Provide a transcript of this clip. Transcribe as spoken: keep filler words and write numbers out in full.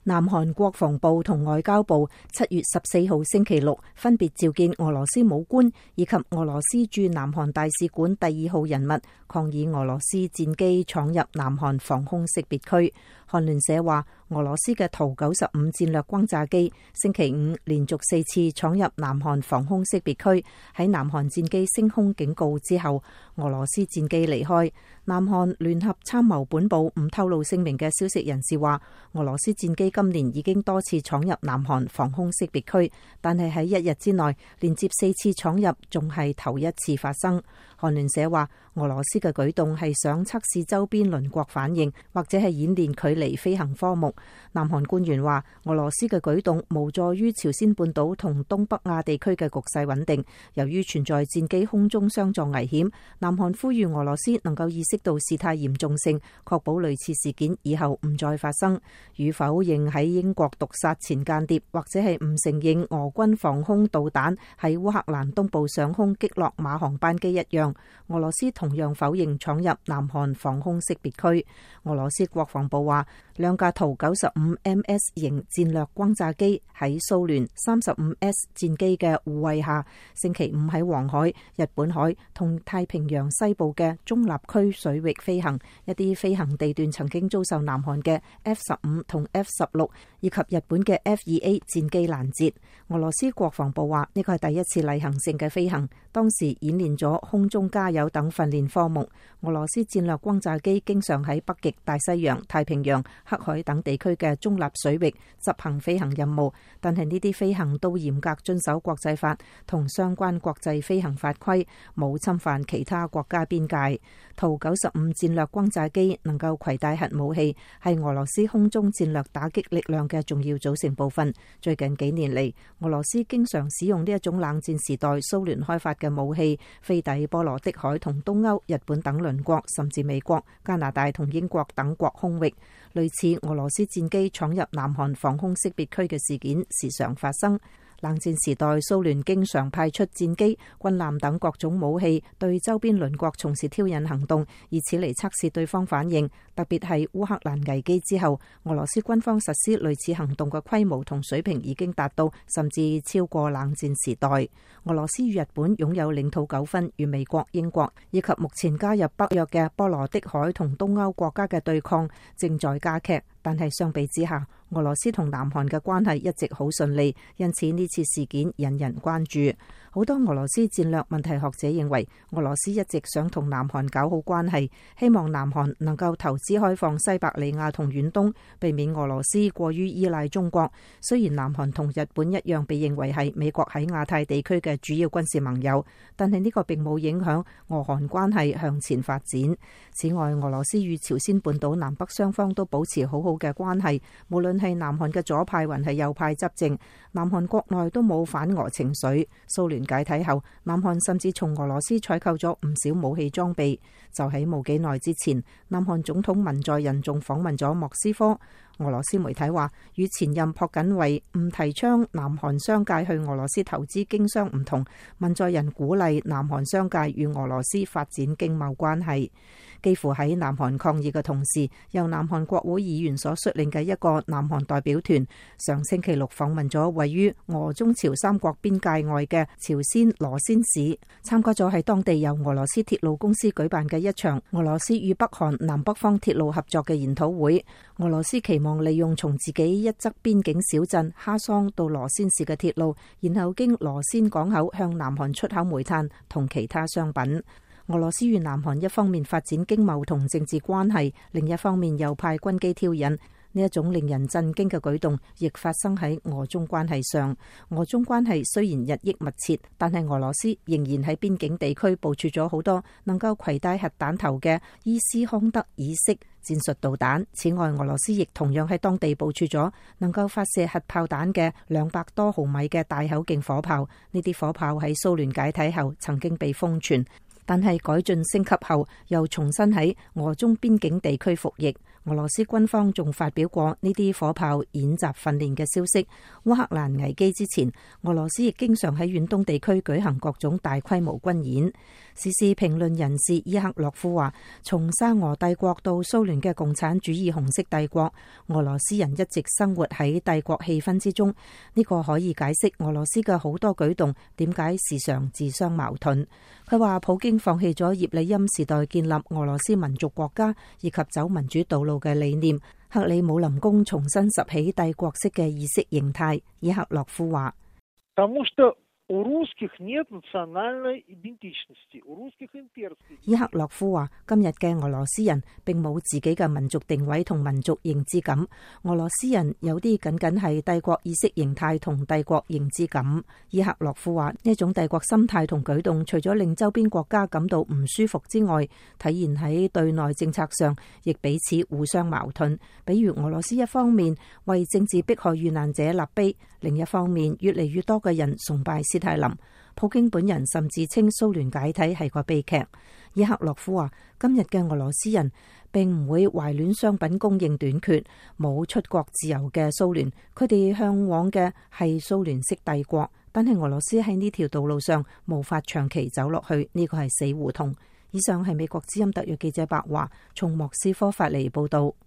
南韓國防部同外交部七月十四號星期六分別召見俄羅斯武官以及俄羅斯駐南韓大使館第二號人物，抗議俄羅斯戰機闖入南韓防空識別區。韓聯社話，俄羅斯嘅圖九十五戰略轟炸機星期五連續四次闖入南韓防空識別區，喺南韓戰機升空警告之後，俄羅斯戰機離開。南韓聯合參謀本部唔透露姓名嘅消息人士話，俄羅斯戰機今年已經多次闖入南韓防空識別區，但係喺一日之內連接四次闖入，仲係頭一次發生。韓聯社話，俄羅斯嘅舉動係想測試周邊鄰國反應，或者係演練距離飛行科目。南韓官員話，俄羅斯嘅舉動無助於朝鮮半島同東北亞地區嘅局勢穩定。由於存在戰機空中相撞危險，南韓呼籲俄羅斯能夠意識到事態嚴重性，確保類似事件以後唔再發生。與否認喺英國毒殺前間諜，或者係唔承認俄軍防空導彈喺烏克蘭東部上空擊落馬航班機一樣，俄羅斯同樣否認闖入南韓防空識別區。俄羅斯國防部話，兩架圖九十五 M S 型戰略轟炸機喺蘇聯三十五 S 戰機嘅護衛下，星期五喺黃海、日本海同太平洋西部嘅中立區水域飛行。一啲飛行地段曾經遭受南韓嘅 F 十五同 F 十六以及日本嘅 F 二 A 戰機攔截。俄羅斯國防部話，呢個係第一次例行性嘅飛行，當時演練咗空中加油等訓練科目。俄羅斯戰略轟炸機經常喺北極、大西洋、太平洋、黑海等地區嘅中立水域執行飛行任務，但係呢啲飛行都嚴格遵守國際法同相關國際飛行法規，冇侵犯其他國家邊界。圖九十五戰略轟炸機能夠攜帶核武器，係俄羅斯空中戰略打擊力量嘅重要組成部分。最近幾年嚟，俄羅斯經常使用呢一種冷戰時代蘇聯開發嘅武器，飛抵波羅的海同東歐、日本等鄰國，甚至美國、加拿大同英國等國空域。類似俄羅斯戰機闖入南韓防空識別區嘅事件時常發生。冷戰時代，蘇聯經常派出戰機、軍艦等各種武器對周邊鄰國從事挑釁行動，以此嚟測試對方反應。特別係烏克蘭危機之後，俄羅斯軍方實施類似行動嘅規模同水平已經達到，甚至超過冷戰時代。俄羅斯與日本擁有領土糾紛，與美國、英國以及目前加入北約嘅波羅的海同東歐國家嘅對抗正在加劇。但係相比之下，俄羅斯同南韓嘅關係一直好順利，因此呢次事件引人關注。好多俄羅斯戰略問題學者認為，俄羅斯一直想同南韓搞好關係，希望南韓能夠投資開放西伯利亞同遠東，避免俄羅斯過於依賴中國。雖然南韓同日本一樣被認為係美國喺亞太地區嘅主要軍事盟友，但係呢個並冇影響俄韓關係向前發展。此外，俄羅斯與朝鮮半島南北雙方都保持好好嘅關係，無論係南韓嘅左派還係右派執政，南韓國內都冇反俄情緒。蘇聯解體後，南韓甚至從俄羅斯採購咗唔少武器裝備。就喺冇幾耐之前，南韓總統文在寅仲訪問咗莫斯科。俄羅斯媒體話，與前任朴槿惠唔提倡南韓商界去俄羅斯投資經商唔同，文在寅鼓勵南韓商界與俄羅斯發展經貿關係。幾乎喺南韓抗議嘅同時，由南韓國會議員所率領嘅一個南韓代表團上星期六訪問咗位於俄中朝三國邊界外嘅朝鮮羅先市，參加咗喺當地由俄羅斯鐵路公司舉辦嘅一場俄羅斯與北韓南北方鐵路合作嘅研討會。俄羅斯期望利用從自己一側邊境小鎮哈桑到羅先市嘅鐵路，然後經羅先港口向南韓出口煤炭同其他商品。俄羅斯與南韓一方面發展經貿同政治關係，另一方面又派軍機挑釁。呢一種令人震驚嘅舉動，亦發生喺俄中關係上。俄中關係雖然日益密切，但係俄羅斯仍然喺邊境地區部署咗好多能夠攜帶核彈頭嘅伊斯康德爾式戰術導彈。此外，俄羅斯亦同樣喺當地部署咗能夠發射核炮彈嘅兩百多毫米嘅大口徑火炮。呢啲火炮喺蘇聯解體後曾經被封存，但係改進升級後又重新喺俄中邊境地區服役。 俄羅斯軍方仲發表過呢啲火炮演習訓練嘅消息。烏克蘭危機之前，俄羅斯亦經常喺遠東地區舉行各種大規模軍演。時事評論人士伊克洛夫話，從沙俄帝國到蘇聯嘅共產主義紅色帝國，俄羅斯人一直生活喺帝國氣氛之中。呢個可以解釋俄羅斯嘅好多舉動點解時常自相矛盾。佢話普京放棄咗葉利欽時代建立俄羅斯民族國家以及走民主道路嘅理念，克里姆林宮重新拾起帝國式嘅意識形態。伊克洛夫話，伊克洛夫話，今日嘅俄羅斯人並冇自己嘅民族定位同民族認知感，俄羅斯人有啲僅僅係帝國意識形態同帝國認知感。伊克洛夫話，呢種帝國心態同舉動，除咗令周邊國家感到唔舒服之外，體現喺對內政策上，亦彼此互相矛盾。比如俄羅斯一方面為政治迫害遇難者立碑，另一方面越嚟越多嘅人崇拜史泰林。普京本人甚至稱蘇聯解體係個悲劇。伊克洛夫話，今日嘅俄羅斯人並唔會懷戀商品供應短缺、冇出國自由嘅蘇聯，佢哋向往嘅係蘇聯式帝國。但係俄羅斯喺呢條道路上無法長期走落去，呢個係死胡同。以上係美國之音特約記者白華從莫斯科發嚟報道。